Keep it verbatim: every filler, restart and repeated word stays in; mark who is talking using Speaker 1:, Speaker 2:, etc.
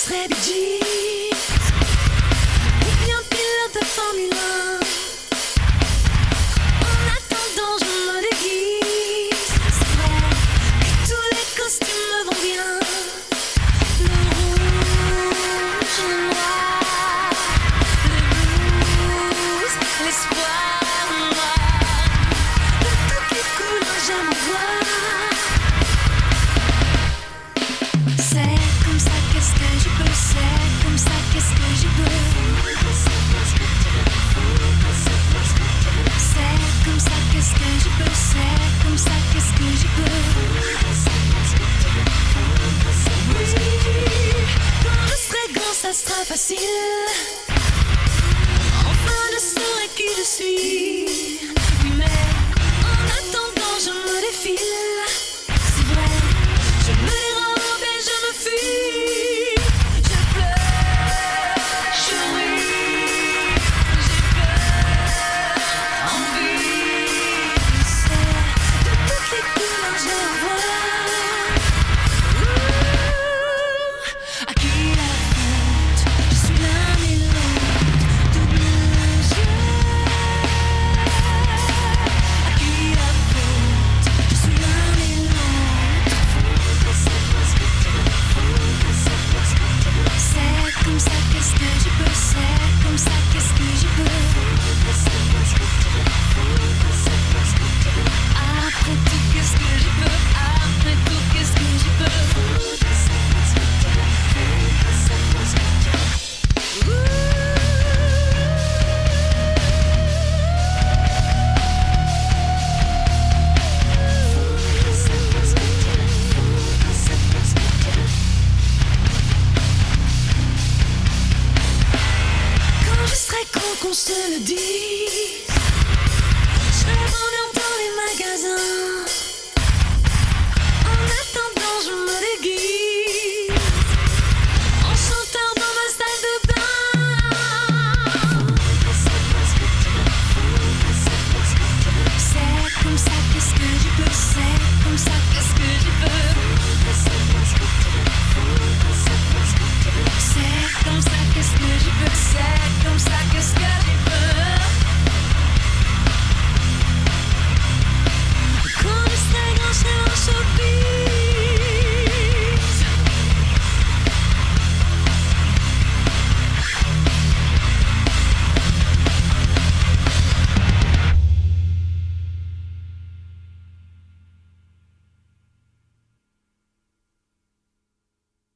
Speaker 1: serais Bee Gees ou bien pilote de Formule un. En attendant, je me déguise. C'est vrai que tous les costumes me vont bien. Le rouge, le noir, le blues, l'espoir noir. De toutes les couleurs, j'aime en voir. C'est comme ça, qu'est-ce que je peux, c'est comme ça, qu'est-ce que je peux. C'est comme ça, qu'est-ce que je peux, c'est comme ça, qu'est-ce que je peux. Oui, quand je serai grand, ça sera facile.